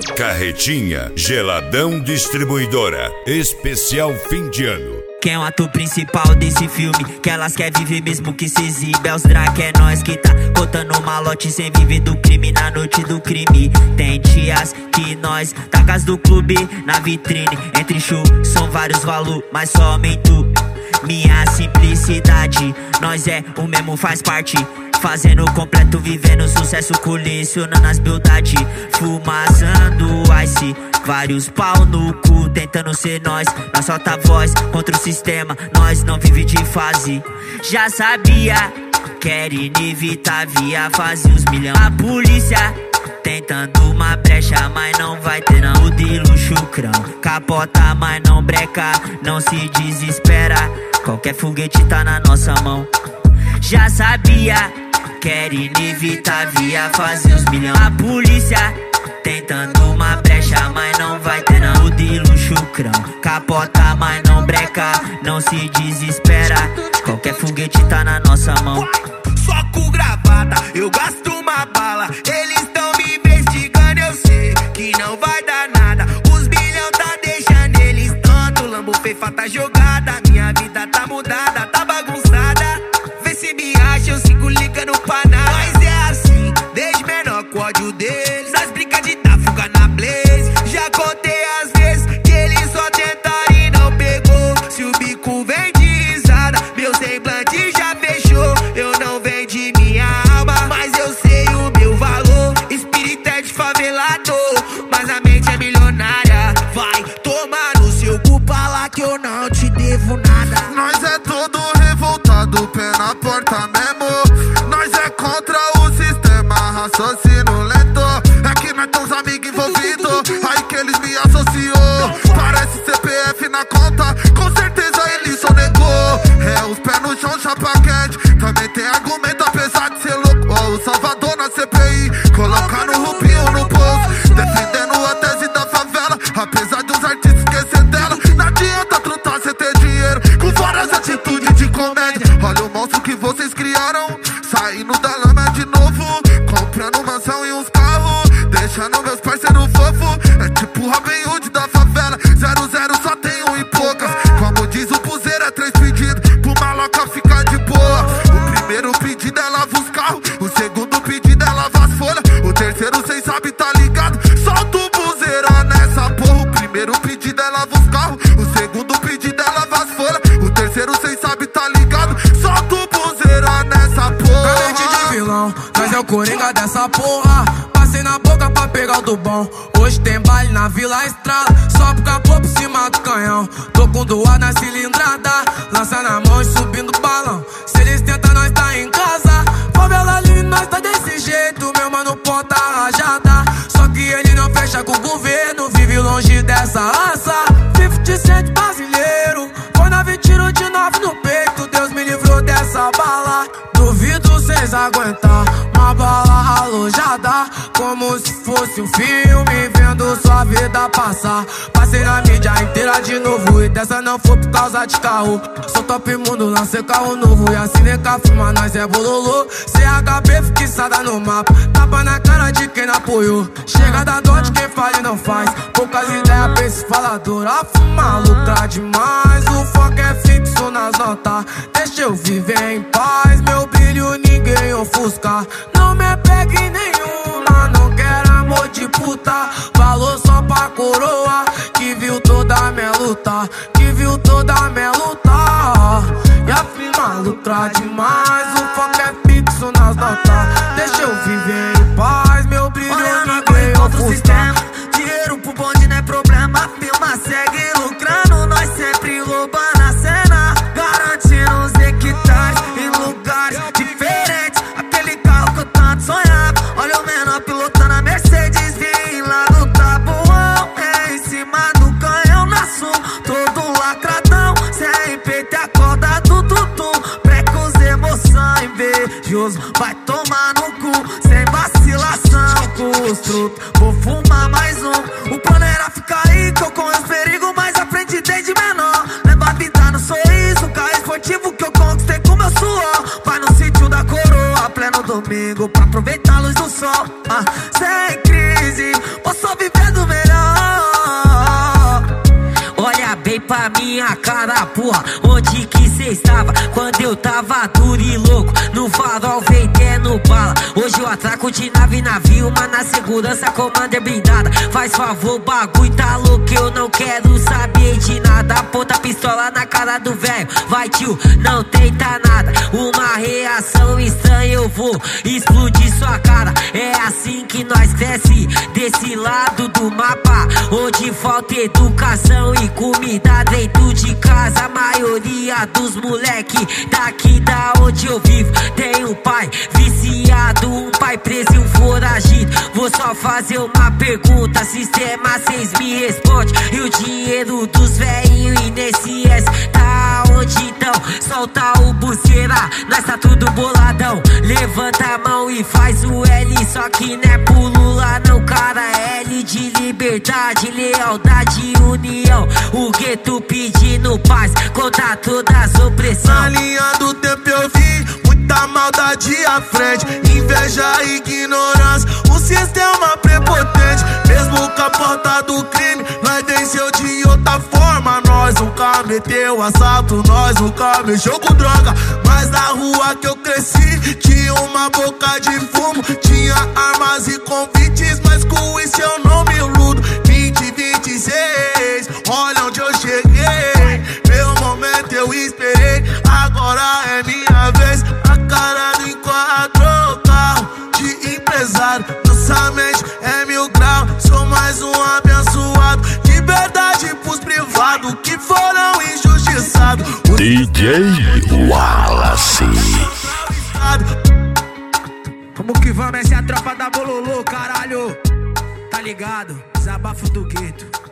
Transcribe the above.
Carretinha Geladão Distribuidora. Especial fim de ano. Quem é o ator principal desse filme? Que elas quer viver mesmo que se exibe. É os drag, é nós que tá botando malote sem viver do crime na noite do crime. Tem dias que nós tacas do clube na vitrine. Entre show são vários valores, mas só aumentou minha simplicidade. Nós é o mesmo, faz parte. Fazendo completo, vivendo sucesso, colecionando as beldade. Fumaçando ice, vários pau no cu, tentando ser nós. Nós solta a voz contra o sistema, nós não vive de fase. Já sabia, querem evitar via fase os milhão. A polícia tentando uma brecha, mas não vai ter não. O de luxo crão, capota mas não breca. Não se desespera, qualquer foguete tá na nossa mão. Já sabia, querem evitar via fazer os milhão. A polícia tentando uma brecha, mas não vai ter não. O de luxo crão, capota mas não breca. Não se desespera, qualquer foguete tá na nossa mão. Só com gravata, eu gasto uma bala. Eles tão me investigando, eu sei que não vai dar nada. Os bilhão tá deixando eles tanto. Lambo fefa tá jogada, minha vida tá mudada, tá bagunçada. Vê se me acha, eu sigo ligando pra nada. Mas é assim, desde menor com ódio deles. Nós brinca de dar fuga na blaze. Já contei as vezes que eles só tentaram e não pegou. Se o bico vem de risada, meu semblante já fechou. Eu não vendi minha alma, mas eu sei o meu valor. Espírito é de favelado, mas a mente é milionária. Vai tomar no seu cu pra lá que eu não te devo nada. Nós é todo revoltado, pé na porta mesmo. Nós é contra o sistema, raciocínio lento. É que nós temos amigos envolvidos, aí que eles me associou. Parece CPF na conta, com certeza ele só negou. É os pés no chão, chapa quente. Também tem argumento apesar de ser louco. Ó, o Salvador na CPI, colocando o rupinho no bolso, defendendo a tese da favela. Apesar dos artistas esquecer dela, não adianta trutar cê ter dinheiro com várias atitudes de comédia. Olha o monstro que vocês criaram, saindo da lama de novo, comprando mansão e uns carros, deixando meus parceiros fofos. É tipo Robin Hood da favela, 00 só tem um e poucas. Como diz o buzeiro, é 3 pedidos pro maloca ficar de boa. O primeiro pedido é lava os carros, o segundo pedido é lava as folhas, o terceiro cês sabe tá ligado, solta o buzeiro nessa porra. O primeiro pedido é lava os carros, o segundo pedido é lava as folhas, o terceiro cês sabe tá ligado, solta o buzeiro nessa porra. Carente de vilão, nós é o coringa dessa porra. Passei na boca pra pegar o do bom. Hoje tem baile na Vila Estrada, só pro capô por cima do canhão. Tô com doar na cilindrada, lança na mão e subindo o balão. Se eles tentam, nós tá em casa. Favela ali, nós tá desse jeito. Meu mano ponta rajada, só que ele não fecha com o governo. Vive longe dessa raça. 50 Cent brasileiro, foi 9 tiros de 9 no peito. Deus me livrou dessa bala. Duvido cês aguentar uma bala alojada, como se fosse um filme, vendo sua vida passar. Passei na mídia inteira de novo, e dessa não foi por causa de carro. Sou top mundo, lancei carro novo, e assim nem cá firma, nós é bololô. CHB fixada no mapa, tapa na cara de quem não apoiou. Chega da dor de quem fala e não faz, poucas ideias pra esse falador. A fuma lucra demais, o foco é fixo nas notas. Deixa eu viver em paz, meu brilho ninguém ofusca. Não me pegue em nenhuma, não quero amor de puta. Falou só pra coroa, que viu toda a minha luta, que viu toda a minha luta. E a firma lucra demais, o foco é fixo nas notas. Deixa eu viver em paz, meu brilho ninguém ofusca. Dinheiro pro bonde não é problema, a firma segue lucrando. Nós sempre roubando a cena, garantindo os hectares em lugares diferentes. Aquele carro que eu tanto sonhava, olha o menor pilotando a Mercedes, vim lá do Tabuão, é em cima do canhão na sul, todo lacradão, sem peito a corda do tutum, precos, emoção, invejoso, vai tomar no cu, sem vacilação com os truques, vou fumar mais um. O plano era ficar aí, que eu conheço perigo, mas aprende desde menor. Leva a vida no sorriso, carro esportivo que eu conquistei com meu suor. Vai no sítio da coroa, pleno domingo, pra aproveitar a luz do sol. Sem crise, vou só vivendo porra, onde que cê estava? Quando eu tava duro e louco, no farol vendendo bala. Hoje eu atraco de navio, mas na segurança Commander blindada. Faz favor, bagulho tá louco, eu não quero saber de nada. Aponta a pistola na cara do velho, vai tio, não tenta nada. Uma reação estranha, eu vou explodir sua cara. É assim que nós cresce, desse lado do mapa, onde falta educação e comida dentro de casa. A maioria dos moleque daqui da onde eu vivo tem um pai viciado, um pai preso e um foragido. Vou só fazer uma pergunta, sistema cês me responde. E o dinheiro dos velhinhos e nesse S tá onde então? Solta o buceira, nós tá tudo boladão. Levanta a mão e faz o L, só que não é pulo lá não, cara. L de liberdade, lealdade e união. O gueto pedindo paz contra todas as opressões. Na linha do tempo eu vi muita maldade à frente, inveja e ignorância, um sistema prepotente. Mesmo com a porta do crime, nós venceu de outra forma. Nós nunca meteu assalto, nós nunca mexeu com droga. Mas na rua que eu cresci tinha uma boca de fumo, tinha armas e convites, mas com isso eu não me iludo. 2026, olha onde eu cheguei. Meu momento eu esperei, agora é minha vez. A cara do enquadro, carro de empresário. Nossa mente é 1000 graus, sou mais um abençoado. Liberdade pros privados que foram injustiçados. DJ Wallace. Como que vamos, essa é a tropa da Bololô, caralho. Tá ligado? Desabafo do gueto.